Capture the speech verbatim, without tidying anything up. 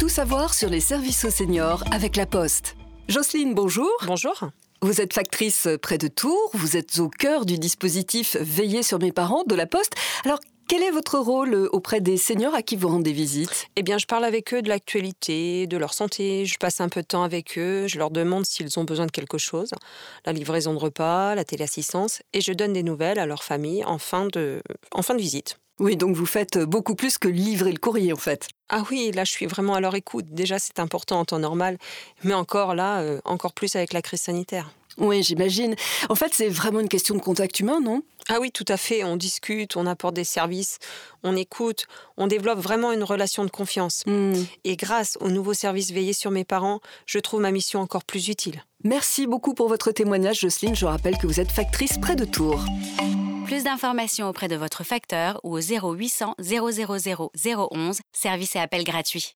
Tout savoir sur les services aux seniors avec La Poste. Jocelyne, bonjour. Bonjour. Vous êtes factrice près de Tours, vous êtes au cœur du dispositif Veiller sur mes parents de La Poste. Alors, quel est votre rôle auprès des seniors à qui vous rendez visite ? Eh bien, je parle avec eux de l'actualité, de leur santé. Je passe un peu de temps avec eux. Je leur demande s'ils ont besoin de quelque chose. La livraison de repas, la téléassistance. Et je donne des nouvelles à leur famille en fin de, en fin de visite. Oui, donc vous faites beaucoup plus que livrer le courrier en fait. Ah oui, là, je suis vraiment à leur écoute. Déjà, c'est important en temps normal. Mais encore là, euh, encore plus avec la crise sanitaire. Oui, j'imagine. En fait, c'est vraiment une question de contact humain, non ? Ah oui, tout à fait. On discute, on apporte des services, on écoute, on développe vraiment une relation de confiance. Mmh. Et grâce au nouveau service Veiller sur mes parents, je trouve ma mission encore plus utile. Merci beaucoup pour votre témoignage, Jocelyne. Je rappelle que vous êtes factrice près de Tours. Plus d'informations auprès de votre facteur ou au zéro huit cents zéro zéro zéro zéro onze, service et appel gratuit.